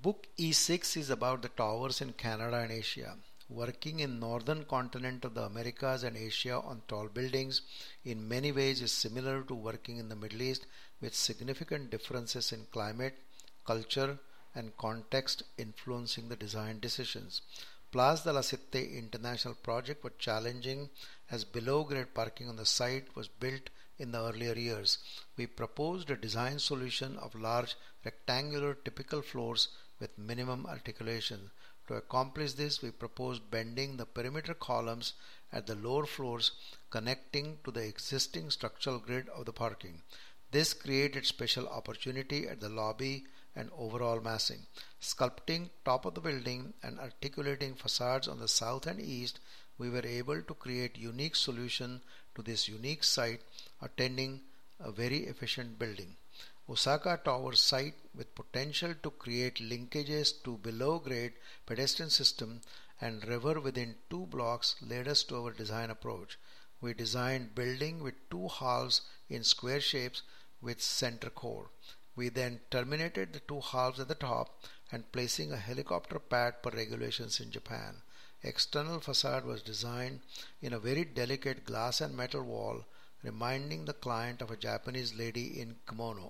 Book E6 is about the towers in Canada and Asia. Working in northern continent of the Americas and Asia on tall buildings in many ways is similar to working in the Middle East, with significant differences in climate, culture and context influencing the design decisions. Place de la Cité International project was challenging as below grade parking on the site was built in the earlier years. We proposed a design solution of large rectangular typical floors with minimum articulation. To accomplish this, we proposed bending the perimeter columns at the lower floors connecting to the existing structural grid of the parking. This created special opportunity at the lobby and overall massing. Sculpting top of the building and articulating facades on the south and east, we were able to create unique solution to this unique site, attending a very efficient building. Osaka Tower site with potential to create linkages to below grade pedestrian system and river within 2 blocks led us to our design approach. We designed building with 2 halves in square shapes with center core. We then terminated the 2 halves at the top and placing a helicopter pad per regulations in Japan. External facade was designed in a very delicate glass and metal wall, reminding the client of a Japanese lady in kimono.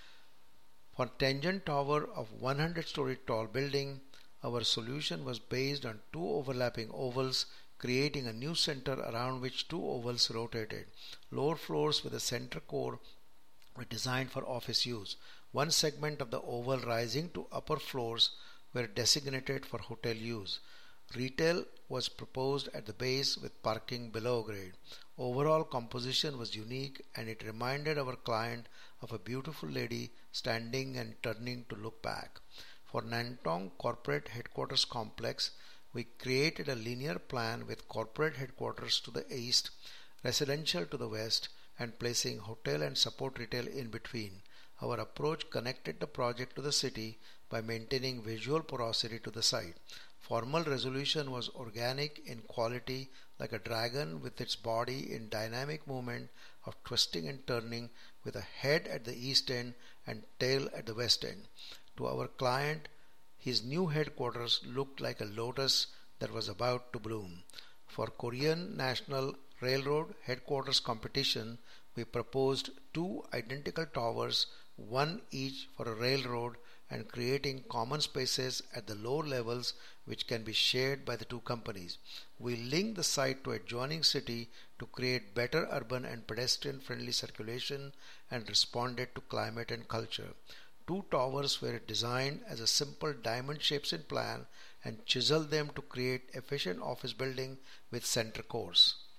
For tangent tower of 100-story tall building, our solution was based on 2 overlapping ovals, creating a new center around which 2 ovals rotated. Lower floors with a center core were designed for office use. One segment of the oval rising to upper floors were designated for hotel use. Retail was proposed at the base with parking below grade. Overall composition was unique and it reminded our client of a beautiful lady standing and turning to look back. For Nantong Corporate Headquarters Complex, we created a linear plan with corporate headquarters to the east, residential to the west, and placing hotel and support retail in between. Our approach connected the project to the city by maintaining visual porosity to the site. Formal resolution was organic in quality, like a dragon with its body in dynamic movement of twisting and turning, with a head at the east end and tail at the west end. To our client, his new headquarters looked like a lotus that was about to bloom. For Korean National Railroad headquarters competition, we proposed 2 identical towers, 1 each for a railroad, and creating common spaces at the lower levels which can be shared by the 2 companies. We linked the site to adjoining city to create better urban and pedestrian friendly circulation and responded to climate and culture. 2 towers were designed as a simple diamond shapes in plan and chiseled them to create efficient office building with center cores.